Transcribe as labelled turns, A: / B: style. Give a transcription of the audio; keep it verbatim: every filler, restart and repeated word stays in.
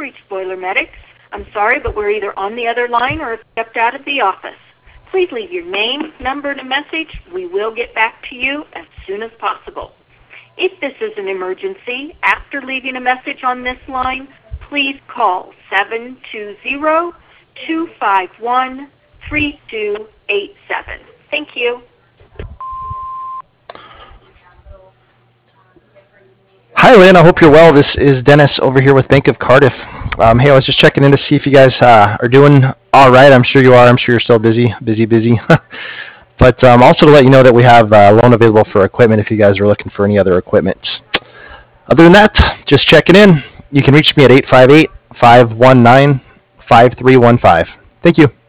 A: reached Boiler Medics. I'm sorry, but we're either on the other line or have stepped out of the office. Please leave your name, number, and a message. We will get back to you as soon as possible. If this is an emergency, after leaving a message on this line, please call seven two zero, two five one, three two eight seven. Thank you.
B: Hi, Lynn. I hope you're well. This is Dennis over here with Bank of Cardiff. Um, hey, I was just checking in to see if you guys uh, are doing all right. I'm sure you are. I'm sure you're still busy, busy, busy. But um, also to let you know that we have a uh, loan available for equipment if you guys are looking for any other equipment. Other than that, just checking in. You can reach me at eight five eight, five one nine, five three one five. Thank you.